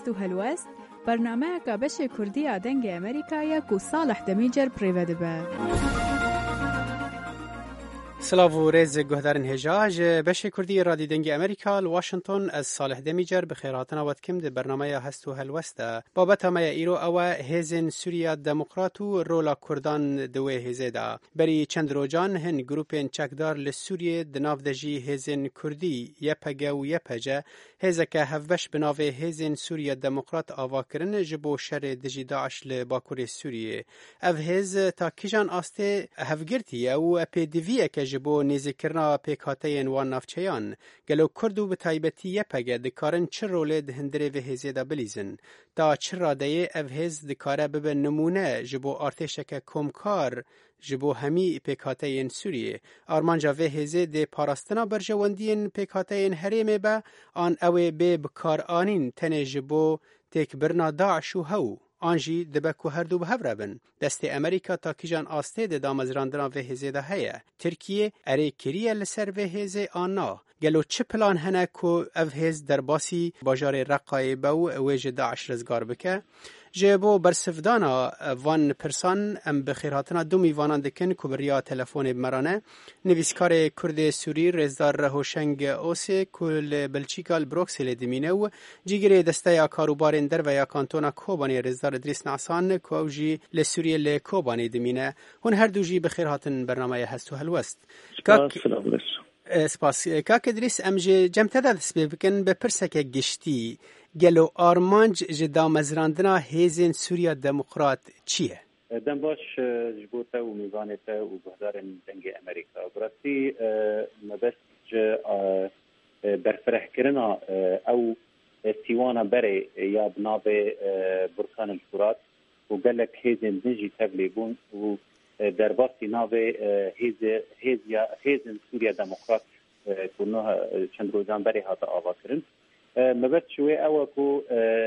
هستو هلوست برنامه که بشه کردی آدنگ امریکا کو صالح دمیجر پریوده به سلاو و ریز گهدارن هجاج بشه کردی رادی دنگی امریکا واشنطن از صالح دمیجر بخیراتنا ودکم ده برنامه هستو هلوسته بابت ما ایرو او هیزن سوریا دموکرات و رولا کردان دوی هیزه دا بری چند روجان هن گروپین چکدار لسوریه دناف دجی هیزن کردی یپگه و یپجه هیزه که هفبش بناوه هیزن سوریا دموکرات آوا کرن جبو شر دجی داعش لباکور سوریه او هیز تا کجان آسته هفگرتی او پیدویه که جبو نیزکرنا پیکاتین وان نافچیان گلو کردو به تایبتی یپگه دکارن چه روله دهندره و هیزه دا بلیزن تا چه راده او هیز دکاره ببه نمونه جبو آرتشک کمکار جبو همی پیکاتین سوریه آرمانجا و هیزه ده پاراستنا برجواندین پیکاتین حریمه با آن اوه به بکار آنین تنه جبو تک برنا داعش و هو آنجی دبکو هر دو به هفرابن دست امریکا تا کیجان آسته ده دامزراندنا و هزه ده هیه ترکیه اره کریه لسر و هزه آنا گلو چه پلان هنه که او هز در باسی باجار رقای باو ویج داعش رزگار بکه جبو برسفدانا وان پرسان ام بخیراتنا دو میوانان دکن کبریا تلفون بمرانه نویسکار کرد سوری رزدار هوشنگ اوسی کل بلچیکال بروکسل دمینه و جیگری دسته یا کاروبارین در و یا کانتونا کوبانی رزدار ادریس نعسان که اوجی لسوریه لکوبانی دمینه هون هر دو جی بخیراتن برنامه هستو هلوست سپاس کاک ادریس ام جمته دا دست بکن به پرسک گشتی گلو آرمانج جدا مزراندنا هیزن سوریا دموکرات چیه؟ دم باش جبوتا و میزانتا و بهدارن دنگ امریکا براستی مبست برفرح کرنا او سیوانا بره یا بناب برکان الفرات و قالك هیزن نجی تبلیگون و در باسی ناو هیزن سوریا دموکرات کنوها چند روزان بره هاتا آوا کرن مبت شوی او کو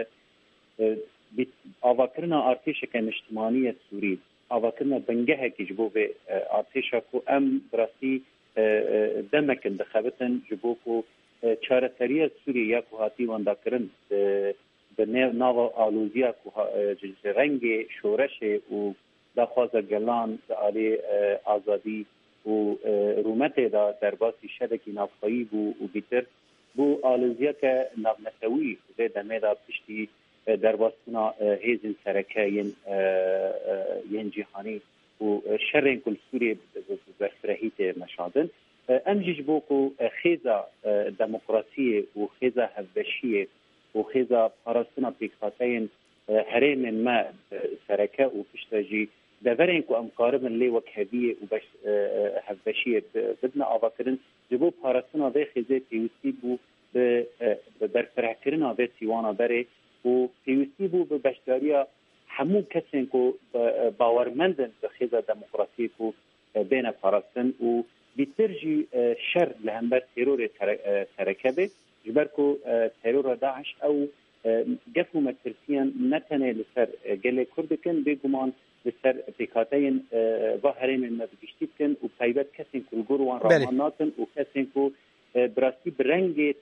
آوا کرنا ارتشک اجتماعی سوری آوا کرنا بنگه کی جبو به ارتشک کو ام براستی دمک انتخابتن جبو کو چارەسەریە سووریا کو هاتی وندا کرن به ناو آلوزیا کو رنگ شورش و دخواست گلان علی آزادی و رومت دا در باسی شبکی نافخایی و بیتر بو آلوزیا که نابنسوی و دمه دا پشتی در باستنا هیزن سرکه ین جهانی و شرین کل سوری بفرهیت مشادن امجیج بو کو خیزا دموکراسی و خیزا هفبشی و خیزا پاراستنا پیکاتین حریم ما سرکه و پشتاجی دورین کو امقاربن لی وکهدیه و هفبشی بدنا آواکرن جبو پاراستنا به خیزه تیوستی بو به برفرح کرنا به سیوانا بره و تیوستی بو به بشداریا همون کسین کو باورمندن به خیزا دموکراسی کو بین پاراستن و بیترجی شر لهمبر ترور ترکبه جبر کو ترور داعش او گفو مترسیان نتنه لسر گله کردکن بگمان لسر پیکاتین و هرین مبگشتی کن و پایبت کسین کو گروان راماناتن و کسین کو براستی برنگ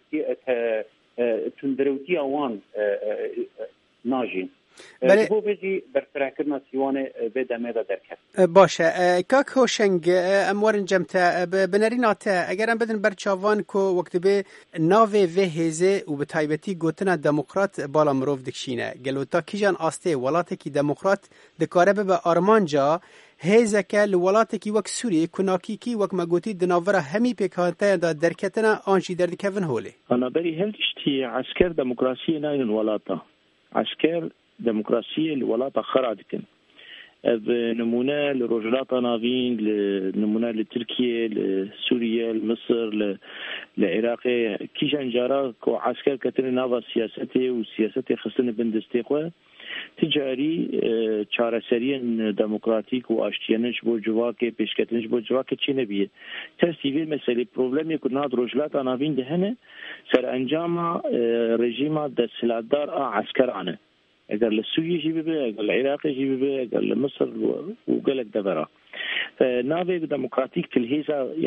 تندروتی آوان ناجین بو بجی برفرح کرنا سیوانه به دمه دا درکت باشه کاک هوشنگ اموارن جمتا بنریناتا اگرم بدن برچاوان کو وقت به ناوه و هیزه و به تایبتی گوتنا دموکرات بالا مروف دکشینه گلو تا کیجان آسته ولاته کی دموکرات دکاره به آرمانجا هیزه که لولاته کی وک سوری کناکی کی وک مگوتی دناوره همی پیکانته دا درکتنا آنجی درد کفن هوله انا بری هلشتی عسكر دموکراسی ناین الولاتا عسكر دموکراسی الولاتا خراد کن نمونه لروجلات نافين نمونه لتركيا لسوريا لمصر للعراق كيجان جارا كو عسكر كتر نافا سياسته وسياسته خصنا بندستيقه تجاری چارەسەریان دموکراتیک و ئاشتیانش بۆ جوواکێ پێشکەوتنش بۆ جوواکە چی نەبیە تەسیوی مەسەلەی پرۆبلەمی کو ناد ڕۆژلاتا ناوین دهنه سەر ئەنجاما ڕێژیما دەسەڵاتدار عسکرانە اگر لسوریه جی ببه اگر العراق جی ببه اگر مصر و گلک دبرا ناوی دموکراتیک تلهیزا یعنی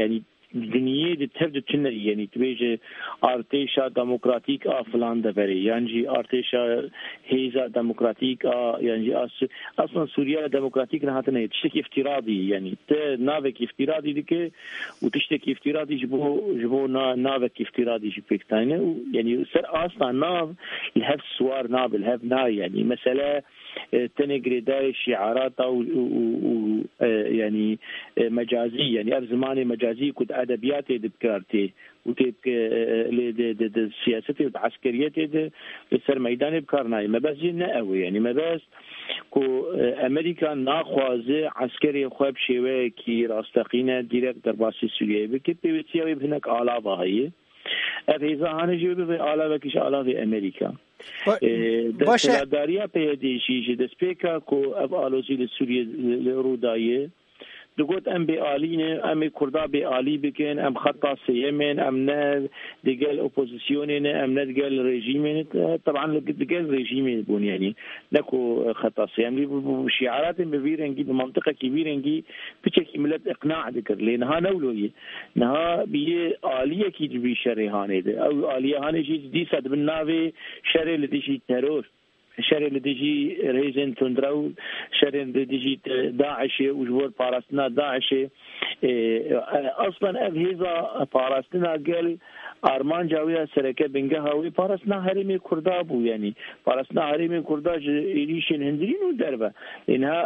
دنیای تهدید چنه یعنی تویج ارتشا دموکراتیک فلان دبری یعنی ارتشا هیزا دموکراتیک یعنی اصلا سوریا دموکراتیک نه هاتنه تشتكي افتراضي يعني نافك افتراضي ديك وتشتكي افتراضي جبو نافك افتراضي جبكتانه يعني سر اصلا ناف الهف سوار ناف الهف نا يعني مساله تنقري شعارات او يعني مجازي يعني اب زماني مجازي كنت ادبيات دبكارتي وتبك السياسه والعسكريه سر ميدان بكارناي ما بس جنا قوي يعني ما بس کو امریکا ناخوازه عسکری خوب شوه کی راستقینه دیرکت در باسی سوریه بکی پیوتیاوی بهنک آلاوه هایه افیزا هانه جوبه به آلاوه کش آلاوه امریکا باشه داریا پیدیشی جده سپیکا کو اف آلوزی لسوریه لرودایه دقوت ام بآلينه ام كردا بآلي بكن ام خطا سيمن ام نا دقال اوبوزيسيونين ام نا دقال ريجيمين طبعا دقال ريجيمين بون يعني نكو خطا سيم شعارات بفيرنجي بمنطقه كبيرنجي بتشكي ملت اقناع ذكر لانها نولويه نها بي آليه كي بي شريهانه او آليه هانه شي دي صد بالناوي شري لدي ترور شر اللي تجي ريزن تندرو شر اللي تجي داعش وجبور بارستنا داعش اصلا اجهزه بارستنا قال ارمان جاويه سرکه بنگهاوی پارسنا حریم کردا بو یعنی پارسنا حریم کردا ایریشن هندرینو دربه انها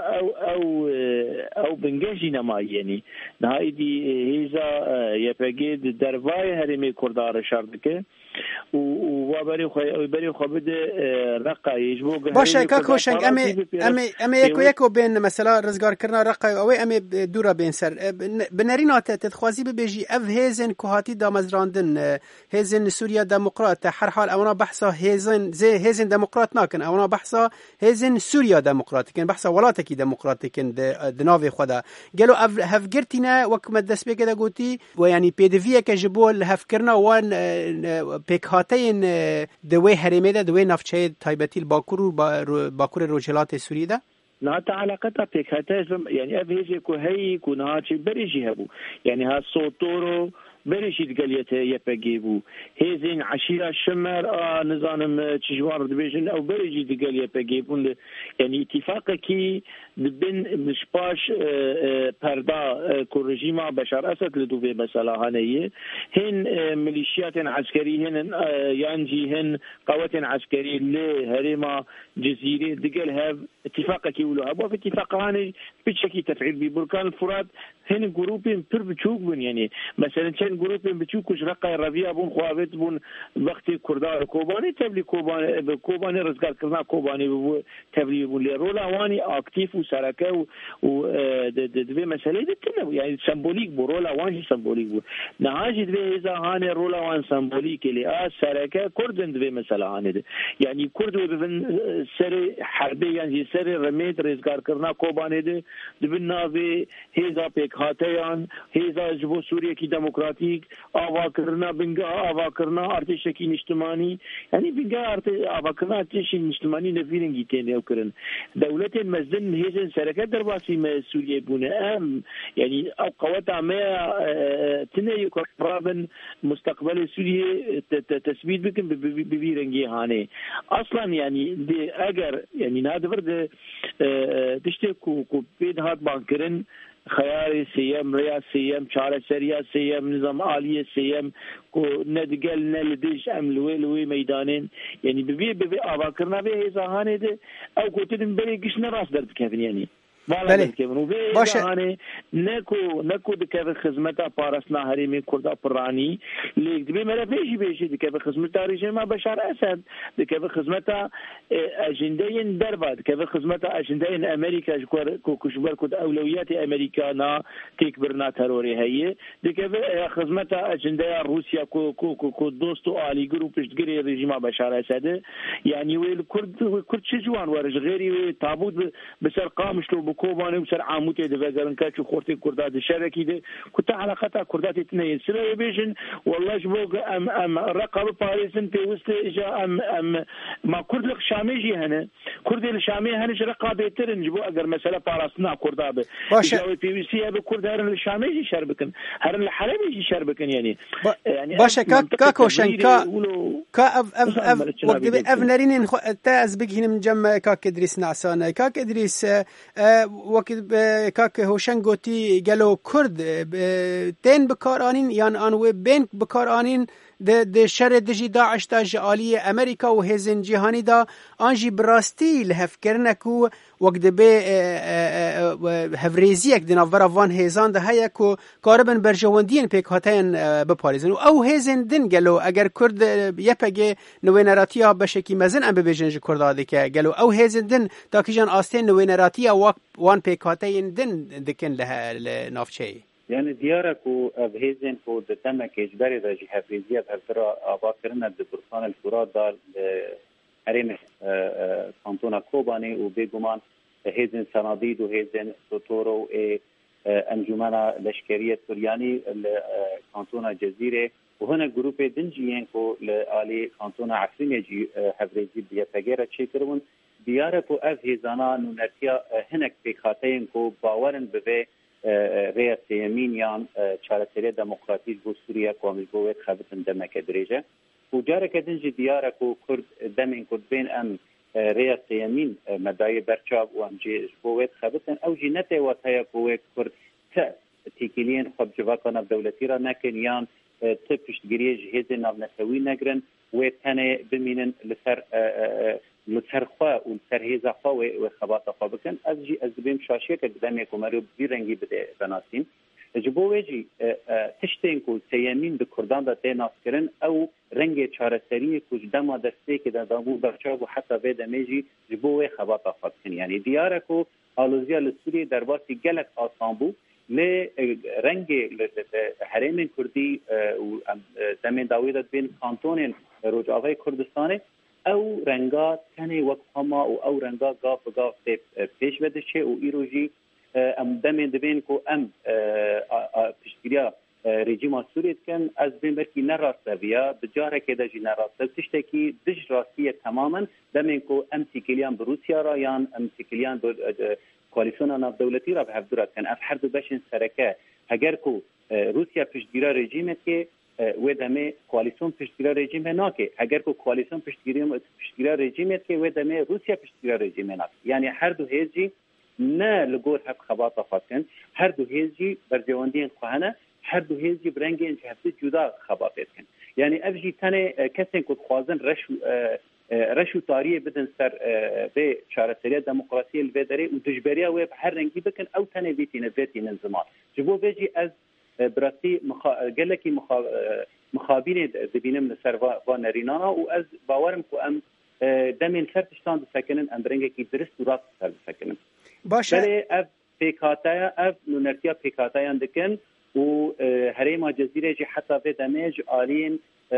او بنگهی نما یعنی نهایی دی هیزا یپگید دربای حریم کردا را شردکه و بری خو بده رقا یجبو باشه کاکو شنگ امی یکو بین مثلا رزگار کرنا رقا او امی دورا بین سر بنرینات تخوازی ببیجی اف هیزن کوهاتی دامزراندن هیزن سوریا دموکرات هر حال اونا بحثا هیزن دموکرات ناکن اونا بحثا هیزن سوریا دموکراتیکن بحثا ولاتکی دموکراتیکن دناوی خدا گلو هف گرتینا وکم دست بگه گوتی و یعنی پیدویه که جبول هف کرنا وان پیکهاتین دوی حریمه ده دوی نفچه تایبتیل باکور روجلات سوری ده لا علاقتها پیکهاته یعنی اف هیزه که هی کنها چه بریجی هبو یعنی ها صوتورو بريشيد قاليته يبقيبو هيزين عشيرة شمر نظام تجوار دبيجن او بريشيد قال يبقيبون يعني اتفاقكي بين مشباش بردا كورجيما بشار اسد لدوبي مثلا هنيه هن ميليشيات عسكريه هن يانجي هن قوات عسكريه لهريما جزيره دقال هاف اتفاقكي ولو ابو في اتفاق هاني بتشكي تفعيل ببركان الفرات هن جروبين بيربتشوك بن يعني مثلا كان جروبين بتشوكوش رقا ربيع بون خوابت بون وقت كردار كوباني تبلي كوباني رزقار كرنا كوباني تبلي بون رولا واني اكتيف وسركه و دبي مساله دي يعني سمبوليك بو رولا واني سمبوليك بو نهاجي دبي اذا هاني رولا وان سمبوليك اللي سركه كردن دبي مساله هاني يعني كرد بن سر حربي يعني سر رميد رزقار كرنا كوباني دي دبنا هيزا هاتیان هیزا جبو سوریه کی دموکراتیک آوا کرنا بنگا آوا کرنا ارتش کی اجتماعی یعنی بنگا آوا کرنا ارتش اجتماعی نفیرنگی تنه کرن دولت مزدن هیزن سرکت درباسی ما سوریه بونه ام یعنی او قوات ما تنه يقربن مستقبل سوریه تثبیت بکن ببیرنگی هانه اصلا يعني دي اگر يعني نادر ده تشتكو بيد هات بانكرن خياري سيام رياض سيام شارع سريع سيام نظام عالية سيام كو ندقل نلدش أم لوي ميدانين يعني ببي أباكرنا به إزاهانه ده أو كتير بري قشنا راس درد كيفن يعني بله باشه نکو دکه خدمت پارسنا حریم کرد پرانی لیک دبی مرا بیشی دکه خدمت رژیم بشار اسد دکه خدمت اجنده درباد دکه خدمت اجنده امریکا کوشبر کد اولویات امریکا نا تکبرنا تروری هي دکه خدمت اجنده روسیا کو دوستو عالی گروپش گری رژیم بشار اسد يعني ويل كرد شجوان ورج غيري تابوت بسر قامش لو كوباني وسر عاموتي دفاقرن كاتشو خورتي كردات الشركي دي كنت علاقتها كردات اثنين سلا بيجن والله جبوك ام رقب باريس انت وسط اجا ام ما كرد لك شاميجي هنا كردي الشامي هنش رقابه ترن جبو اگر مساله باراسنا كردابه جاوي بي بي سي ابو كرد هرن الشاميجي شربكن هرن الحلبي شربكن يعني باشا كاكو شنكا وقت افنرين تاز بگین من جمع كاك ادريس نعسانه كاك ادريس وقت كاك هوشن گوتی گلو کرد تین بکارانین یان آنوی بین بکارانین د شر دجی داعش تا جالی امریکا و هزن جهانی دا آنجی براستی لهفکرنه کو وقت به هفریزی یک دنافور وان هزان ده هیا کو کاربن برجواندین پیک هاتین بپاریزن او هزن دن گلو اگر کرد یپگه نوینراتی بشکی مزن ام ببیجنج کرداده که گلو او هزن دن تا کیجان آستین نوینراتی وان پیک هاتین دن دکن له نافچه يعني ديارك وهيزن كود تمك إجباري رجي حفيزية بهالترى أباكرنا ببركان الفرات دار حريم كانتونا كوباني وبيجومان هيزن صناديد وهيزن سوتورو أنجمنا لشكرية سورياني كانتونا جزيرة وهنا جروب دنجيين كو لآلي كانتونا عفرين يجي حفيزي بيتجارة شكرون ديارك وأفهزانا نونتيا هناك بخاتين كو باورن بفي رئیس یمینیان چارەسەری دموکراتیک بۆ سووریا کۆمیگۆوێت خەبتن دەمەکە درێژە و جارێکە دنجی دیارەک و کورد دەمین کورد بین ئەم رئیس یمین مەدای بەرچاو و ئەمجێ بۆوێت خەبتن ئەو ژی نەتێوەت هەیە بۆوێت کورد تە تیکیلین خەبجڤاکە نەفدەولەتی را نەکەن یان تە پشتگیریە ji hêzên navnetewî negrin wê tenê bimînin li ser xwe û li ser hêza xwe wê xebata xwe bikin ez jî ez dibêm şaşiyeke demê ku merî vî rengî bide venasîn ji bo wê jî tiştên ku seyemîn di Kurdan da tê naskirin ew rengê çareseriyê ku ji dema destpêkê de dabû berçav û heta vê demê jî ji bo wê xebata xwe bikin yanî diyar e ku alûziya li Sûriyê derbasî gelek asan bû lê rengê herêmên Kurdî û demên dawî de dibên kantonên Rojavayê Kurdistanê ew renga tenê wek hema û ew renga gav bi gav tê pêş vediçe û îro jî em demên dibên ku em piştgiriya rejîma Sûriyê dikin ez bêm belkî nerast eviya bi carekê de jî nerast ev tiştekî dij rastiye temamen demên ku em tîkiliyan bi Rûsya ra yan em tîkiliyan koalîsyona navdewletî ra bi hevdûra dikin ev her du beşên sereke heger ku Rûsya piştgiriya rejîmekê wê demê koalîsyon piştgiriya rejîmê nake heger ku koalîsyon piştgiriya rejîmê dike wê demê Rûsya piştgiriya rejîmê nake yani her du hêz jî ne li gor hev xebata xwe dikin her du hêz jî bercewendiyên xwe hene her du hêz jî bi rengên cihevtî cuda xebatê dikin yani ev jî tenê kesên ku dixwazin reş û tariyê bidin ser vê çareseriya demokrasiyê li vê derê û dijberiya wê bi her rengî bikin ew tenê vêtînin ziman ji bo vê jî ez براستی gelekî mixabînê dibînim li ser va nerînana û ez bawerim ku em demên ser tiştan disekinin em bi rengekî dirist û rast ser disekinin belê ev pêkhateya ev nûnertiya pêkhateyan dikin û herêma cezîrê jî heta vê demê ji aliyên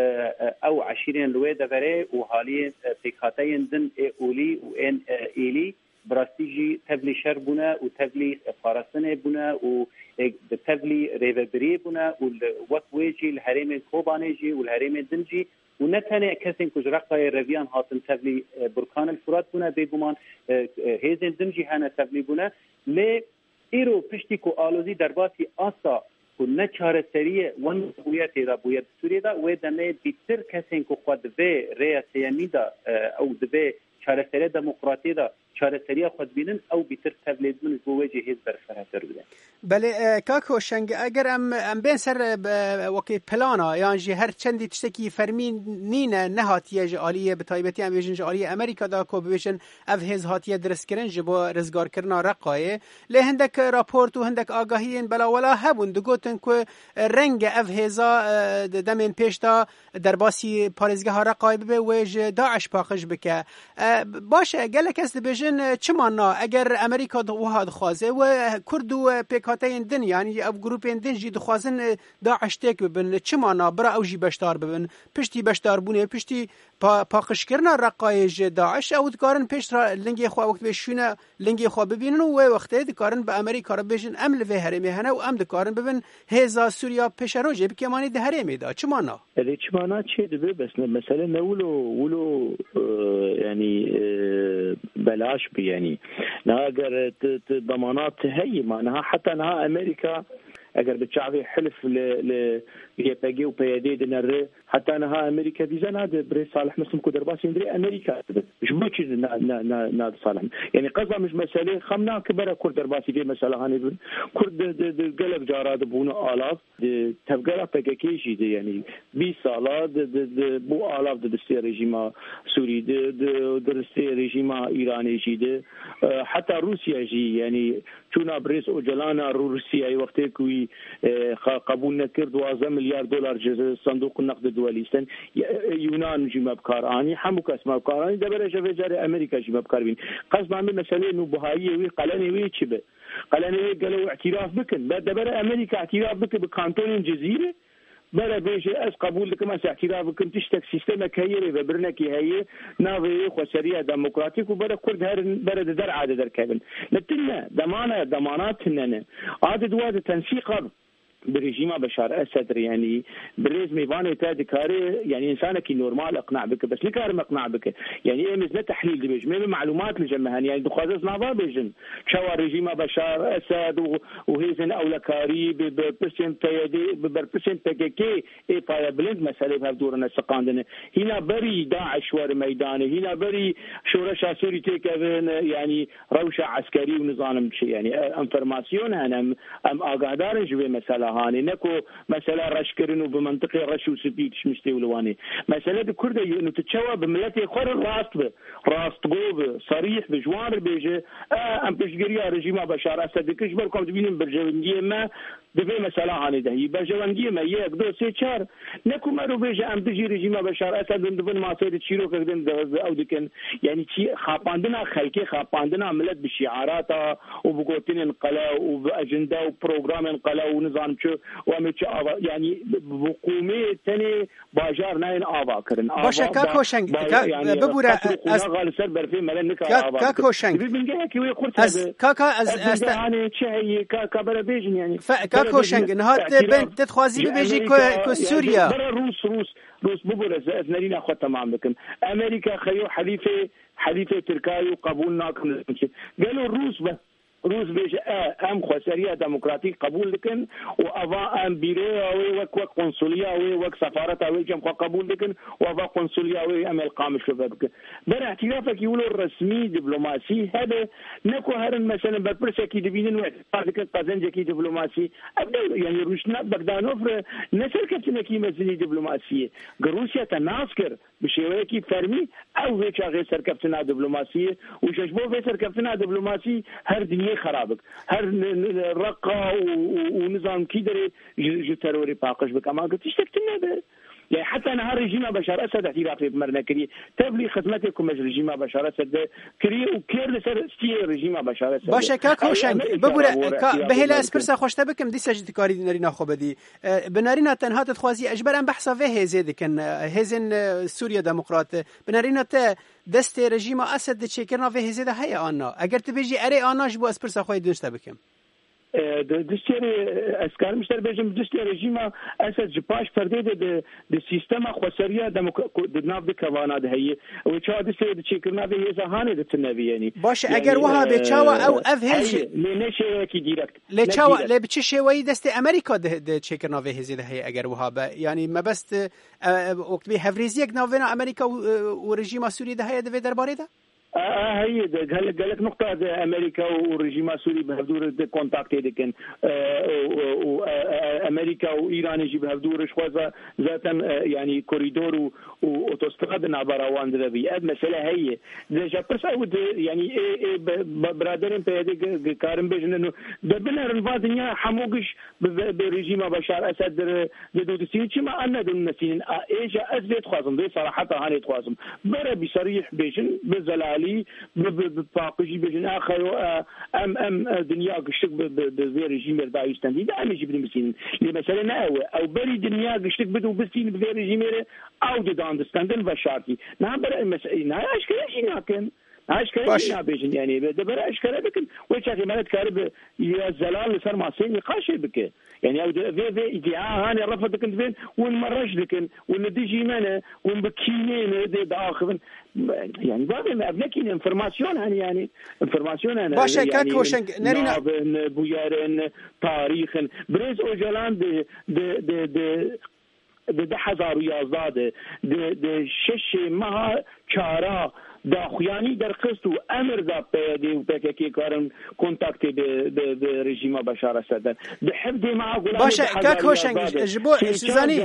ew eşîrên li wê deverê û haliyên pêkhateyên din ê olî û ên êlî براستی جی تبلی شر بونه و تبلی فارسنه بونه و تبلی ریوبری بونه و وقت ویجی الحریم کوبانه جی و الحریم دنجی و نتنه کسین کجرقای رویان هاتن تبلی برکان الفرات بونه بگومان هیزن دنجی هنه تبلی بونه لی ایرو پشتی کو آلوزی درباسی آسا و نه چاره سریه ون بویتی دا بویت سوری دا و دنه بیتر کسین کو خود به ریاسیمی دا او دبه چاره سریه دموکراتی دا چارەسەریە خۆت بینن ئەو بیتر تەبلێت من بۆ وێجی هێز بەرفەرەتر بدەن بەڵێ کاک هۆشەنگ ئەگەر ئەم بێن سەر وەکی پلانە یان ژی هەر چەندی تشتێکی فەرمی نینە نەهاتیە ژ ئالیە بە تایبەتی ئەم بێژن ژ ئالیە ئەمریکادا کۆ ببێژن ئەv هێز هاتیە دروستکردن ji بۆ ڕزگارکردنا ڕقایê lê hindek raport û hindek agahiyên belawela hebûn digotin ku rengê ev hêza demên pêş da derbasî parêzgeha Reqayê bibe wê ji Daeş paqij bike baş e gelek kes dibêjin çimana eger Amerika wiha dixwaze û Kurd û pêkhateyên din yanî ev grûpên din jî dixwazin Daeş têk bibin çimana bira ew jî beşdar bibin piştî beşdarbûnê piştî پاخشکرنا رقایج داعش او دکارن پیش را لنگی خو وقت بشونه لنگی خو ببینن و وقتی دکارن به امریکا را بجن عمل و هرمی هنه و ام دکارن ببین هزا سوریا پیش رو جب که مانی ده هرمی دا چه معنا چه معنا چه دبه بس مثلا نولو يعني بلاش يعني ناقر ضمانات هي معناها حتى انها امريكا اگر بتشعبي حلف ل يبقى وبيدي دنر حتى انها امريكا دي زناد بري صالح مسلم كدرباسي ندري امريكا مش مش ناد صالح يعني قصه مش مساله خمنا كبر كدرباسي في مساله هاني كرد قلب جارات بونو الاف تبقى بكيشي دي يعني 20 سالات بو الاف دستي رژیم سوري دستي رژیم ايراني جي حتى روسيا جي يعني چون بريس اوجلانا روسيا اي وقت کوي قبول نکرد 12 مليار دولار جزء صندوق النقد الدولي استن يونان جي مبكاراني همو کس مبكاراني دبره جوجار امريكا جي مبكاربين قصد عامل مساله انه بهايه وي قلني وي چبه قلني وي قالوا اعتراف بكن دبره امريكا اعتراف بك بكانتون الجزيره بلا بيجي اس قبول لك ما اعتراف بكن تشتك سيستمك هي وبرنكي هي ناوي خسريه ديمقراطيك وبلا كرد هر بلد در عاده در كابن نتنا ضمانات هنا عاده واد تنسيق برژیم بشار اسد يعني بريز ميفاني تاد كاري يعني انسانك نورمال اقناع بك بس لكار مقنع بك يعني ايه مثل تحليل دي بيج معلومات لجمهن يعني دخازز نافا بيجن شو رژیم بشار اسد وهيزن اولكاري ببرسنت تيدي ببرسنت تكي اي فاير بلند مساله بهدورنا سقاندنه هنا بري داعش ور ميدانه هنا بري شورش سوري تكن يعني روشه عسكري ونظام يعني انفورماسيون انا ام اقادار جوي مساله هاني نكو مسألة رشكرنو بمنطقة رشو سبيتش مشتولواني مسألة كردة إنه تتشوى بملتي خور راست قوب صريح بجوار بيجي أم بشجريا رجيم بشار أسد كشبر كم تبين برجوندية ما دبي مسألة هاني ده برجوندية ما يك دو سه چار نكو مرو بيجي أم بيجي رجيم بشار أسد دبن ما صير تشيرو كردن ده أو دكن يعني شيء خاباندنا خلكي خاباندنا ملت بشعاراتها وبقوتين انقلا وبأجندة وبروجرام انقلا ونظام يعني بقومي تاني باجار ناين آبا كرن باشا كاكوشنگ ببورا از غال سر برفي ملن نكا آبا كاكوشنگ بيبنجه كي ويخورت از كاكا از يعني شيء كابر بيجن يعني كاكوشنگ نهات بن تتخوازي بيجي كو سوريا برا روس ببورا از نرينا خو تمام بكم امريكا خيو حليفه تركاي وقبولنا قالوا روس بيجي ام خسريه ديمقراطيك قبول لكن وافا ام بيرو وك قنصليه وك سفاره وجم قبول لكن وافا قنصليه ام القام شبابك بر اعترافك يقولوا الرسمي دبلوماسي هذا نكو هرن مثلا برسكي دبينن وقت قزنجكي دبلوماسي ابدا يعني روشنا بغدانوف نسل كتنكي مزني دبلوماسيه روسيا تناسكر بشيوكي فرمي او هيك غير سركفتنا دبلوماسيه وشجبو في سركفتنا دبلوماسي هر دنيا خرابك هر رقه ونظام كيدري جتروري باقش بك ما قلت اشتكتنا يعني حتى انا رژیم بشار اسد اعتراف بمرنا كري تبلي خدمتكم رژیم بشار اسد كري وكير سر ستي رژیم بشار اسد باشه كاكوشنگ ببوره بهلا اسپرسا خوشته بكم دي سجد كاري نرينا خوبدي بنارينا تنها تخوازي اجبر ام بحثا به زيد كان هزن سوريا ديمقراط بنارينا ته دست رژیم اسد چيكرنا به زيد هي انا اگر تبيجي اري اناش بو اسپرسا خوي دونشته بكم دستيري اسكار مشتر بيجم دستيري رژیم اسد جباش فرده د سیستم خسريه د ناف د کوانا ده هي او چا دستيري چيكرنا به زهانه د تنبي يعني باش اگر وها بچاوا او افهج لنشه کی ديركت لچاوا لبچ شوي دست امريكا د چيكرنا به زيد هي اگر وها يعني ما بس وقت به هفريزيك نوفنا امريكا ورژیم سوري ده هي د درباره ده هي قالك نقطة أمريكا ورژیم سوري بهدور كونتاكت دكن وأمريكا وإيران يجي بهدور شوازة ذاتا يعني كوريدور وأوتوستراد نابراوان دربي مسألة هي دجا بس أود يعني برادرين بيدي كارم بيجن إنه دبنا رنفا دنيا حموقش برژیم بشار أسد دودسين شما أنا دون نسين إيجا أزيد خوازم دي صراحة هاني خوازم برا بصريح بيجن بزلالي عالی بپاقشی بجن آخر ام دنیا گشتک به رژیم داعش تندید امیجی بدیم بسین لی مثلا نه او بری دنیا گشتک بدو بسین به رژیم او داندستندن و شرطی نه برای مثلا نه اشکالشی نکن اشکالی نبیشن یعنی دبر اشکالی بکن و چه مالت کارب یا زلال سر ماسين قاش بك يعني او في ادعاء هاني رفض كنت بين ونمرج لكن ونديجي منه ونبكينين داخل يعني بعد ما ابنكين انفورماسيون يعني انفورماسيون انا باشا يعني كاكوشن نرينا بويارن تاريخ بريز اوجلان ده 2011 ده 6 ماه چارا داخویانی در قسط و امر دا پیاده و پککی کارن کنتاکت به رژیم بشار اسد ده حفظ معقولان باشا كاكوشن جبو سيزاني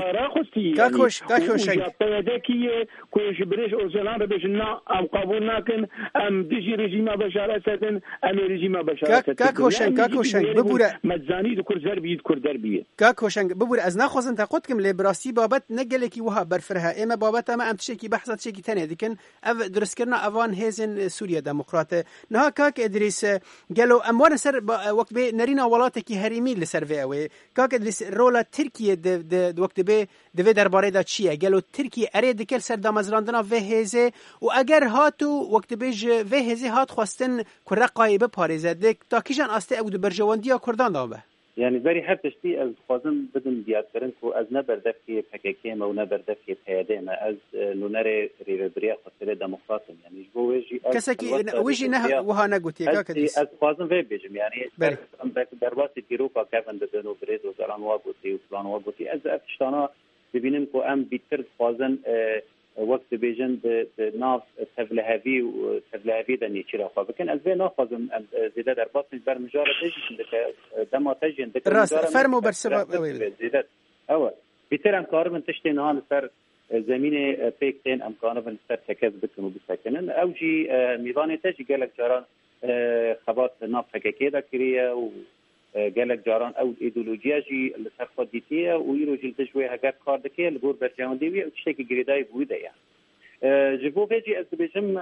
كاكوشن پیاده کیه کوش بريش اوزلان بجنا ام قبول ناكن ام ديجي رژیم بشار اسد ام رژیم بشار اسد كاكوشن ببوره مزانی دو کور زربید کور دربیه كاكوشن ببوره از ناخذن تقدكم لبراسي بابت نقلكي وها برفرها اما بابت ما ام تشكي بحثت شكي ثاني لكن درس اوان هيزن سوريا ديمقراطه نها كاك ادريس قالوا اموار سر وقت بي نرينا ولاتكي هريمين لسرفيوي كاك ادريس رولا تركيا د وقت بي د درباره دا چيه قالوا تركيا اريد كل سر دامزراندنا وهزه واگر هاتو وقت بيج وهزه هات خواستن كرقاي بپاريزه دك تاكيجان استه او برجوانديا كردان دامه يعني بري حب تشتي از خوازم بدن دیاترن کو از نبردف کی پککی ما و نبردف کی پیاده ما از نونر ریبریا خاطر دموکراتم يعني جو وجي كسكي وجي نه وها نگوتي كاكديس از خوازم في بيجم يعني دربات تيروكا كافن بدنو بريد و زران واغوتي و فلان واغوتي از افشتانا ببینم کو ام بیتر خوازن وقت بيجن ناف تبلهوي و تبلهوي د نيچرا خو بكن از نه خوازم زياده دربات بر مجاره تجي دما تجي عندك راس فرمو برسبب زياده اول بیتر امکار من تشتي نهان سر زمین پیکتن امکان من سر تکز بکنو بسکنن او جی میوان تجي گلک جاران خبات ناف حقيقي دا كريه و گلک جاران او ایدئولوژیا جی لسر خودیتیه و ایرو جل تجوی هگر کار دکه لگور برجاندی و تشتکی گریدای بوده یا جبو بيجي از بيجم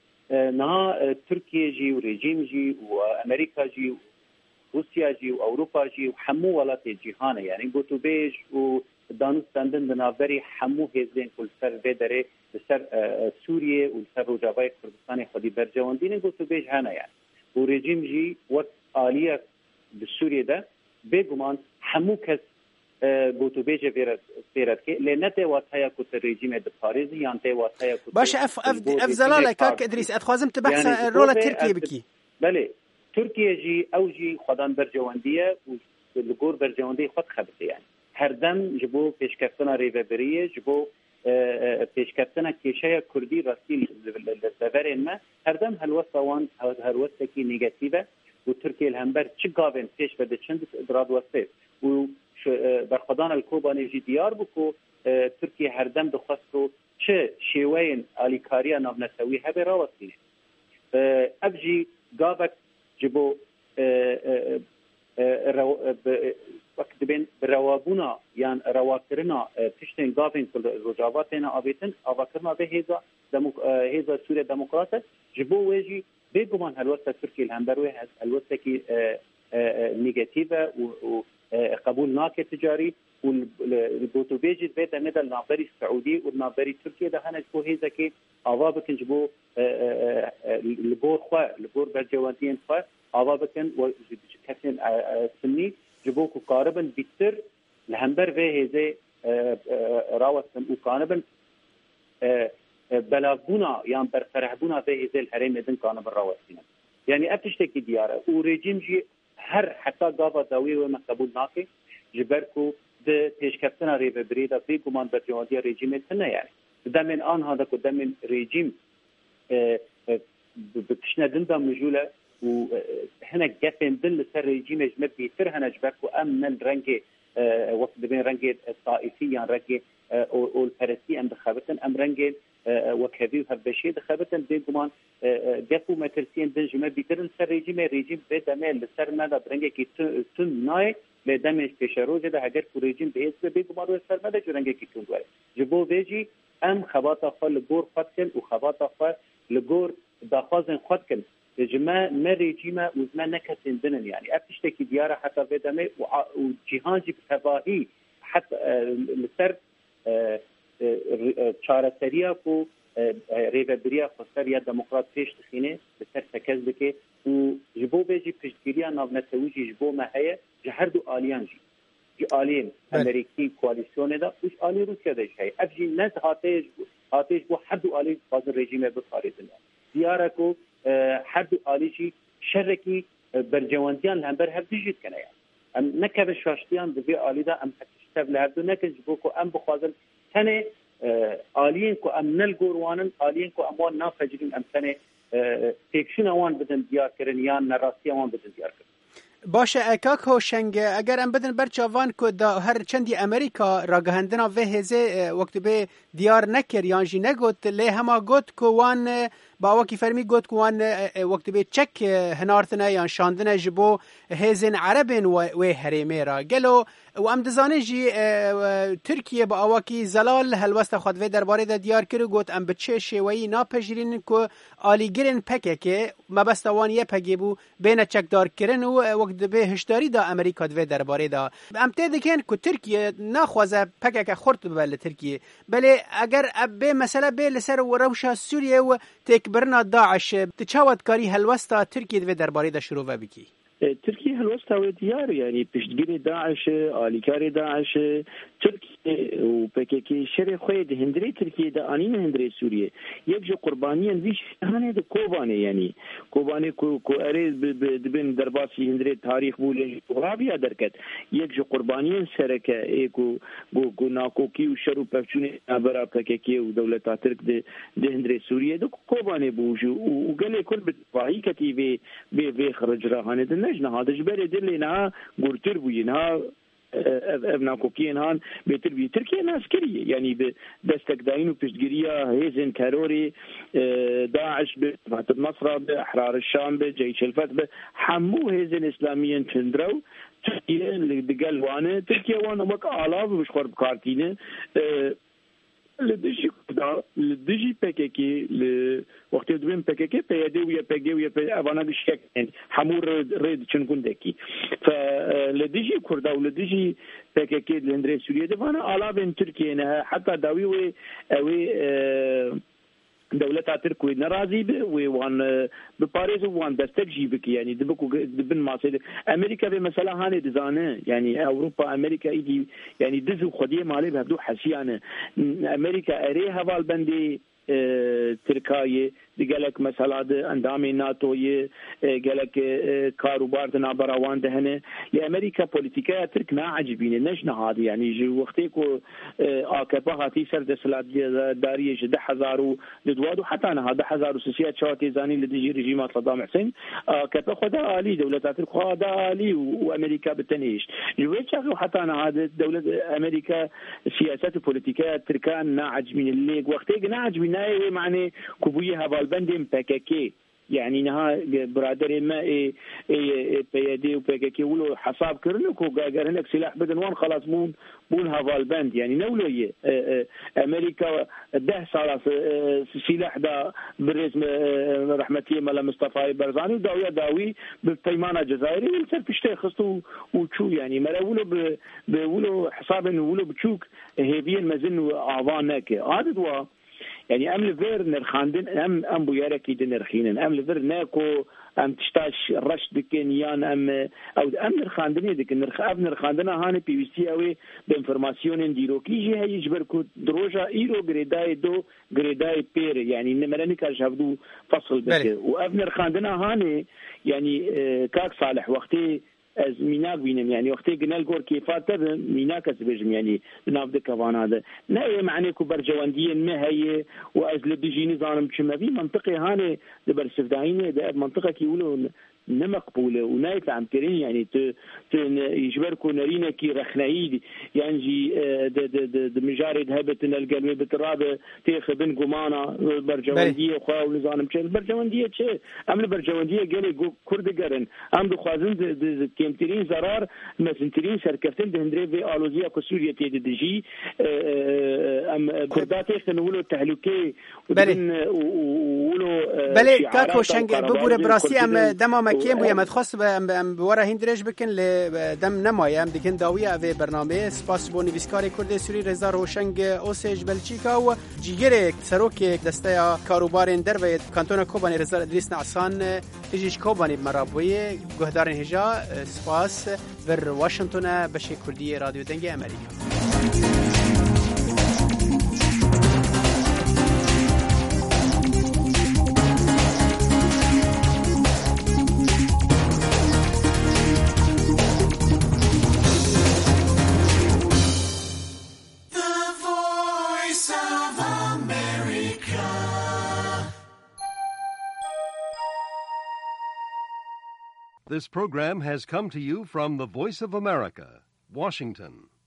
نها تركيا جي وريجيم جي وامريكا جي روسيا جي واوروبا جي وحمو ولات الجهان يعني قلتو بيج ودانستاندن بنابري حمو هزين كل سر بدري سر سوريا وسر رجاباي كردستان خدي برجاندين قلتو بيج هنا يعني وريجيم جي وقت آلية بسوريا ده بيجمان حمو كس گوتو بیجه فیرد که لنته واتایا کت رژیم د پاریز یانته واتایا کت باش اف زلاله کاک ادریس اتخوازم تبحث رولا ترکیه بکی بله ترکیه جی او جی خدان برجواندیه و لگور برجواندی خود خبته يعني هر دم جبو پیشکفتنا ریوبریه جبو پیشکفتنا کیشه کردی راستی لزورین ما هر دم هلوستوان هلوستکی نگاتیوه و ترکیه الهمبر چه گاون پیش بده چند ادراد وسته و برخدان الکوبانی جی دیار بکو ترکیه هر دم دخواستو چه شیوین آلیکاریا نابنسوی هبه راوستینه ابجی گاوک جبو وقت بین روابونا یان رواکرنا تشتین گاوین کل رجاباتینا آبیتن آواکرنا به هیزا سوریا دموکراته جبو ویجی بگمان هلوستا ترکیه الهمبروی هلوستا کی نيجاتيفا وقبول ناكي تجاري والبوتوبيجي بيت مدى النابري السعودي والنابري تركيا ده هنا جو هيزا كي اوابكن جبو البور برجوانتين خوا اوابكن وكثن سني جبو قاربا بيتر الهمبر في هيزا راوسن وكانبن بلاغونا يعني برفرحبونا في هيزا الحريم دن كانبن راوسين يعني ابتشتكي دياره وريجيم جي هر حتی گاوا داوی و مقبول ناکه جبرکو ده پیشکفتنا ریبری دا بی گمان برجوادی رژیم تنه يعني دمن آنها دا که دمن رژیم بتشندن دا مجوله و هنه گفن دل سر رژیم اجمه بیتر هنه جبرکو امن رنگ وقت بین رنگ طائفی یا رنگ اول پرستی ام دخابتن ام رنگ وكذي هبشي دخبتن بيجمان جفو مترسين دنجمه بيترن سر رژیم بدمل سر ماذا برنگه کی تن نای لدمش پیشروز ده اگر رژیم به اسم بيجمان سر ماذا جرنگه کی تن دوره جبو ویجی ام خباتا خال گور فتن و خباتا خال لگور داخوازن خود کن جما ما رژیمه وزما نکسین دنن يعني ابتشتكي دياره حتى بدمه وجهان جي تباهي حتى لسر چارەسەریە و ڕێبەربریە خۆسەر یا دموکرات پێش دخینێ لەسەر سەکەس بکێ و ji bo bêjî piştgiriya navnetewî jî ji bo me heye ji her du aliyan jî ji aliyên Amerîkî koalîsyonê da û ji aliyê Rûsya de jî heye ev jî ne hatê ji bo her du alî bazı rejîmê biparêtin diyare ku her du alî jî şerrekî bercewandiyan li hember hev dijî dikene ya em nekeve şaştiyan di vê alî da em tev li her du nekin ji bo ku em bixwazin tenê aliyên ku em nelgorwanin aliyên ku em wan nafecirîn em tenê têkşîna wan bidin diyarkirin yan nerastiya wan bidin diyarkirin. باشه اکاک هوشنگ اگر ام بدن برچاوان کو دا هر چندی امریکا راگهندنا و هزه وقت به دیار نکر یانجی نگوت لی هما گوت کو وان با وکی فرمی گوت کو وان وقت به چک هنارتنا یان شاندنه جبو هزن عربن و هریمه را گلو و ام دزانه جی ترکیه با اواکی زلال هلوست خود و درباره دا دیار کرو گوت ام بچه شوی ناپجرین کو آلیگرین پکه که مبستوان یه پگی بو بین چک دار کرن و وقت به هشداری دا امریکا دوی درباره دا ام تدکن کو ترکیه ناخوازه پکه خورت بله ترکیه بله اگر به مثلا به لسر و روشا سوریه و تکبرنا داعش تچاوت کاری هلوستا ترکیه دوی درباره دا شروع و بکی تركيا هلوستا وديار يعني بيشتغل داعش آليكاري داعش تركيا وبكيكي شري خويد هندري تركيا دا انين هندري سوريا يبجو قربانيا بيش هاني دا كوباني يعني كوباني كو اريز بين درباسي هندري تاريخ بولي غابيا دركت يبجو قربانيا سركه ايكو كو ناكوكي وشرو بفشوني ابرا بكيكي ودولة ترك دا هندري سوريا دا كوباني بوجو وقال كل بتفاهي كتيبي بي خرج راهانه نجنا هذا جبل دلنا قرتر بينها ابنا كوكين هان بتربيه تركيا عسكريه يعني بدستك داين وبشتغريه هيزن كاروري داعش بفتح النصره باحرار الشام بجيش الفتح حمو هيزن اسلاميين تندرو تركيا اللي بقال وانا تركيا وانا بقى الاف مش قرب كارتينه لديجي بكيكي وقت دوين بكيكي بيدي ويا بيجي ويا أبانا بشكل حمور ريد شنكون دكي فلديجي كردا ولديجي بكيكي الهندري سوريا دفانا آلا بين تركيا حتى داوي دولة تركيا نرازي وان بباريس وان دستجي بك يعني دبكو دبن ماسل أمريكا بمثلا هاني دزانه يعني أوروبا أمريكا إيدي يعني دزو خديه مالي بهدو حسيانه أمريكا أريها والبندي تركيا قالك مثلا اندامي ناتوي قالك كاروبار نابراوان دهنه لامريكا بوليتيكا ترك ما عجبين نجنا هذه يعني وقتيكو اكبا هاتي سر دسلات داريه 10000 لدوادو حتى انا هذا 10000 سياسات شواتي زاني لدي ريجيمات صدام حسين كبا خدا الي دوله ترك خدا الي وامريكا بالتنيش جويتشا حتى انا هذا دوله امريكا سياسات بوليتيكا تركان نا عجبين اللي وقتي نا عجبين معني كوبيه بندم بككي يعني نها برادر ما بيدي وبككي ولو حساب كرنكو قالنك سلاح بدن وان خلاص بون هذا البند يعني نولويه امريكا ده صار سلاح دا بالرسم رحمتي مال مصطفى برزاني داوي بالبيمانه الجزائري ولسه بيشتي خصو وشو يعني مراولو بولو حساب ولو بتشوك هيبين مازن اعضانك هذا يعني ام لفير نرخاندن ام بوياركي دنرخينن ام لفير ناكو ام تشتاش رشد كينيان ام او ام نرخاندني ديك نرخاندنا هاني بي بي سي اوي بانفورماسيون ديروكي جي هي يجبركو دروجا ايرو غريداي دو غريداي بير يعني نمرني كاش هبدو فصل بك واب نرخاندنا هاني يعني كاك صالح وقتي از ميناك بينم يعني وقتي قلنا الجور كيفات ميناك اسبجم يعني نافذ كفان هذا لا معني كبر جوانديين ما هي وازل بيجي نظام كما في منطقه هاني دبر سفداين ده منطقه كيقولوا نمقبوله ونايت عم كرين يعني يجبركم نرينا كي رخنايد يعني د مجارد هبتنا القلبي بترابه تيخ بن قمانه برجوانديه خو ولزانم چه برجوانديه چه ام برجوانديه قال كرد قرن ام دو خوازن د كيمترين zarar مسنترين سركفتن دهندري في الوزيه كسوريا تيدجي ام كرداتي خنولو تهلكي ولو بله كاكو شنگ ببوره براسي ام دما مكيم بو يمد خاص بورا هندرج بكن لدم نمايه ام دكن داويه في برنامه سپاس بو نویسکار کرد سوری رضا روشنگ اوسج بلچیکا و جیگر سروک دسته کاروبارن در و کانتون کوبانی رضا ادریس نعسان تجیش کوبانی مرابوی گهدارن هجا سپاس ور واشنطن بشه کردی رادیو دنگ امریکا. This program has come to you from the Voice of America, Washington.